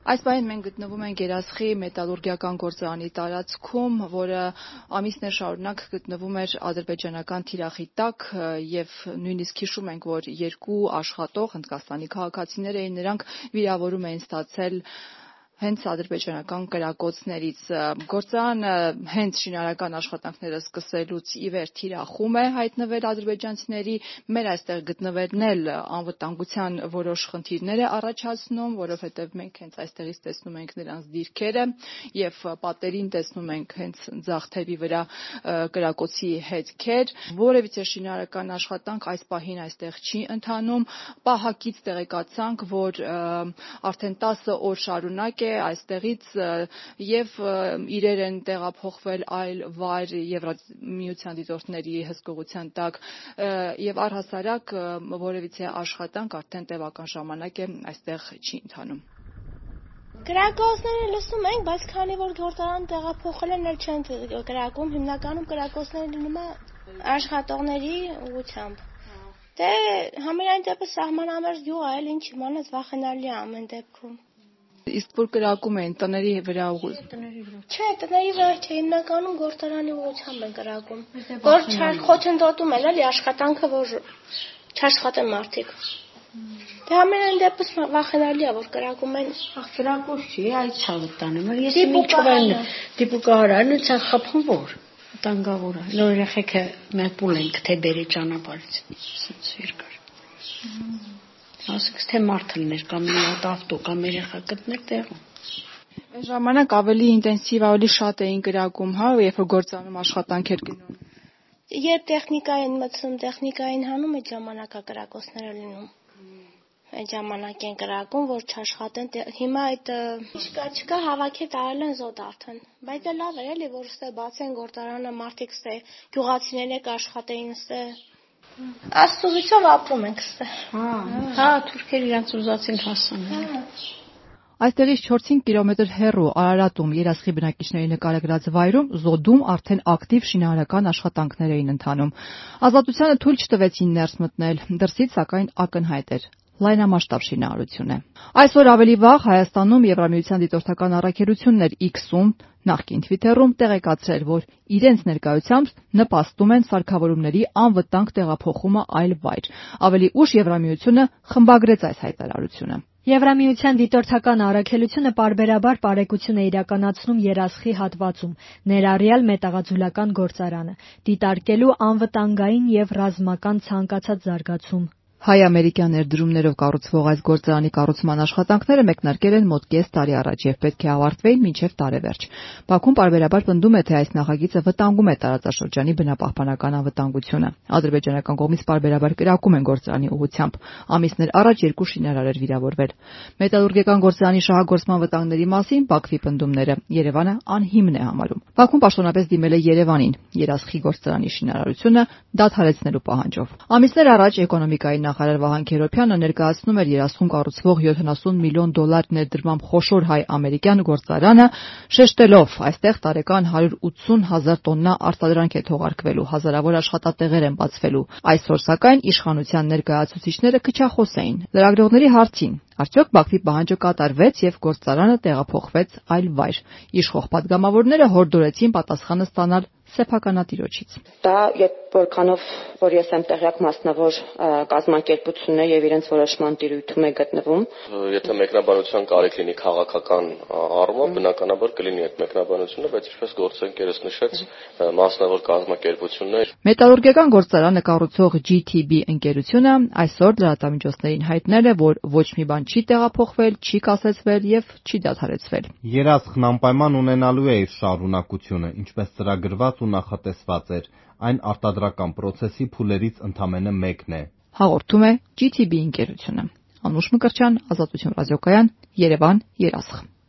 Այս պահին մենք գտնվում ենք Երասխի մետալուրգիական գործարանի տարածքում, որը ամիսներ շարունակ գտնվում էր ադրբեջանական թիրախի տակ եւ նույնիսկ հիշում ենք, որ երկու աշխատող հնդկաստանի քաղաքացիներ էին, նրանք վիրավորում էին ստացել հենց ադրբեջանական կրակոցներից։ Գործարանը հենց շինարարական աշխատանքները սկսելուց ի վեր թիրախում է հայտնվել ադրբեջանցիների, մեր այստեղ գտնվելն էլ անվտանգության որոշ խնդիրներ է առաջացնում, որովհետև մենք հենց այստեղից տեսնում ենք նրանց դիրքերը եւ պատերին տեսնում ենք հենց ձախ թևի վրա կրակոցի հետքեր։ Որևիցե շինարարական աշխատանք այս պահին այստեղ չի ընթանում։ Պահակից տեղեկացանք, որ արդեն 10 օր շարունակ այստեղից եւ իրեր են տեղափոխվել այլ վայր Եվրամիության դիտորդների հսկողության տակ եւ առհասարակ որևիցե աշխատանք արդեն տևական ժամանակ է այստեղ չի ընթանում։ Կրակոցները լսում ենք, բայց քանի որ գործարան տեղափոխել են, չեն կրակում, հիմնականում կրակոցները լինում է աշխատողների ուղղությամբ։ Դե համենայն դեպս սահմանամերձ գյուղ է, ինչ իմանաս վախենալի է ամեն դեպքում։ Իսկ որ կրակում են տների վրա ուղղությամբ։ Չէ, տների վրա չէ, հիմնականում գործարանի ուղղությամբ են կրակում։ Որ խոչընդոտում են էլի աշխատանքը, որ չաշխատեն մարդիկ։ Դե ամենայն դեպս վախենալի է, որ կրակում են։ Կրակոց չի, այդ ցավը տանում։ Ես ինչու դիպուկահարան ու ցան խփում որ տանգավոր է։ Նոր երեխեքը մեր պուլ ենք թե բերի ճանապարհից։ Սենց երկար։ Ասես թե մարդ լիներ կամ մի հատ ավտո կամ երեխա գտներ տեղում։ Այս ժամանակ ավելի ինտենսիվ, ավելի շատ էին կրակում, հա, երբ որ գործանում աշխատանք էր գնում։ Երբ տեխնիկային մտցում, տեխնիկային հանում, այդ ժամանակա կրակոցները լինում։ Այդ ժամանակ են կրակում, որ չաշխատեն։ Հիմա այդ չկա հավաքի տարել են զոդ արդեն։ Բայց դա լավ է, էլի, որ ստե բացեն գործարանը, մարդիկ ստե գյուղացիներն աշխատեին ստե։ Աստուծով ապրում ենք ստե։ Հա, թուրքերը իրանց ուզածին հասան։ Այստեղից 4-5 կիլոմետր հեռու Արարատում Երասխի բնակիչների նկարագրած վայրում զոդում արդեն ակտիվ շինարարական աշխատանքներ էին ընթանում։ Ազատությանը թույլ չտվեցին ներս մտնել, դրսից սակայն ակնհայտ էր լայնամասշտաբ շինարարություն է։ Այսօր ավելի վաղ Հայաստանում Եվրամիության դիտորդական առաքելություններ X-ում նախկին Twitter-ում տեղեկացրել, որ իրենց ներկայությամբ նպաստում են սարքավորումների անվտանգ տեղափոխումը այլ վայր։ Ավելի ուշ Եվրամիությունը խմբագրեց այս հայտարարությունը։ Եվրամիության դիտորդական առաքելությունը պարբերաբար պարեկություն է իրականացնում Երասխի հատվածում, ներառյալ մետաղաձուլական գործարանը, դիտարկելու անվտանգային եւ ռազմական ցանկացած զարգացում։ Հայ-ամերիկյան ներդրումներով կառուցվող այս գործարանի կառուցման աշխատանքները մեկնարկել են մոտ կես տարի առաջ եւ պետք է ավարտվեին մինչեւ տարեվերջ։ Բաքուն պարբերաբար պնդում է, թե այս նախագիծը վտանգում է տարածաշրջանի բնապահպանական անվտանգությունը։ Ադրբեջանական կողմից պարբերաբար կրակում են գործարանի ուղղությամբ։ Ամիսներ առաջ 2 շինարար էր վիրավորվել։ Մետալուրգիական գործարանի շահագործման վտանգների մասին Բաքվի պնդումները Երևանը անհիմն է համարում։ Բաքուն պաշտոնապես դիմել է Երևանին Երասխի գործարանի շինարարությունը դադարեցնելու պահանջով։ Ամիսներ առաջ էկոնոմիկայի նախարար Վահան Քերոբյանը ներկայացնում էր Երասխում կառուցվող $70 միլիոն ներդրմամբ խոշոր հայ-ամերիկյան գործարանը, շեշտելով, այստեղ տարեկան 180,000 տոննա արտադրանք է թողարկվելու, հազարավոր աշխատատեղեր են բացվելու։ Այսօր սակայն իշխանության ներկայացուցիչները քչախոս էին։ Լրագրողների հարցին, արդյոք Բաքվի պահանջը կատարվեց եւ գործարանը տեղափոխվեց այլ վայր, իշխող падգամավորները հորդորեցին պատասխանը ստանալ սեփականատիրոջից։ Դա որքանով որ ես եմ տեղյակ մասնավոր կազմակերպությունն է եւ իրենց որոշման տիրույթում է գտնվում։ Եթե մեկնաբանության կարիք լինի քաղաքական առումով, բնականաբար կլինի այդ մեկնաբանությունը, բայց ինչպես գործընկերս նշեց, մասնավոր կազմակերպություններ։ Մետալուրգիական գործարանը կառուցող GTB ընկերությունը այսօր լրատվամիջոցներին հայտնել է, որ ոչ մի բան չի տեղափոխվել, չի կասեցվել եւ չի դադարեցվել։ Երասխն անպայման ունենալու է իր շարունակությունը, ինչպես ծրագրված ու նախատեսված էր, այն արտադրական պրոցեսի փուլերից ընդամենը մեկն է, հաղորդում է GTB ընկերությունը։ Անուշ Մկրտչյան, Ազատություն ռադիոկայան, Երևան, Երասխ։